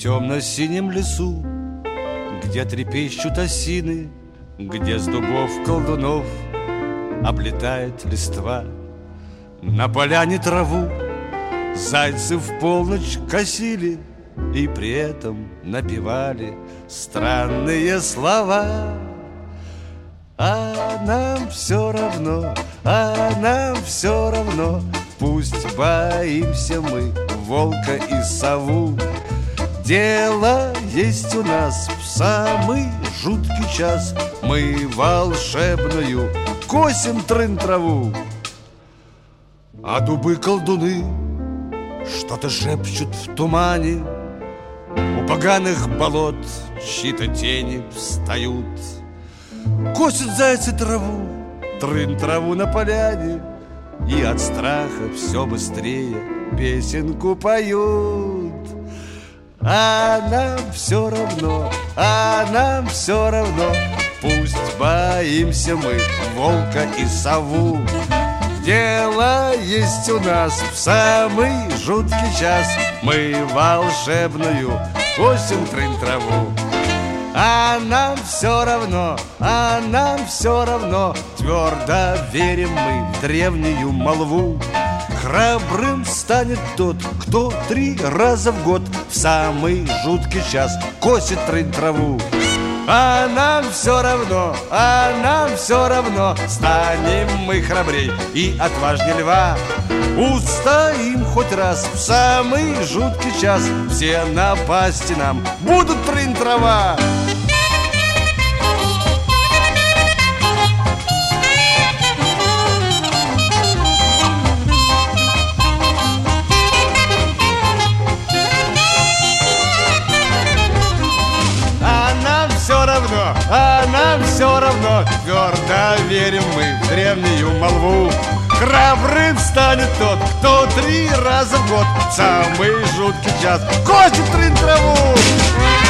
темно-синем лесу, где трепещут осины, где с дубов колдунов облетает листва. На поляне траву зайцы в полночь косили и при этом напевали странные слова. А нам все равно, а нам все равно, пусть боимся мы волка и сову. Дело есть у нас в самый жуткий час, мы волшебную косим трын-траву. А дубы-колдуны что-то шепчут в тумане, у поганых болот чьи-то тени встают. Косят зайцы траву, трын-траву на поляне, и от страха все быстрее песенку поют. А нам все равно, а нам все равно, пусть боимся мы волка и сову. Дело есть у нас в самый жуткий час, мы волшебную косим трын-траву. А нам все равно, а нам все равно, твердо верим мы в древнюю молву. Храбрым станет тот, кто 3 раза в год в самый жуткий час косит трын-траву. А нам все равно, а нам все равно, станем мы храбрей и отважней льва. Устоим хоть раз в самый жуткий час, все напасти нам будут трын-трава. А нам все равно, твердо верим мы в древнюю молву. Храбрым станет тот, кто 3 раза в год в самый жуткий час косит трын-траву.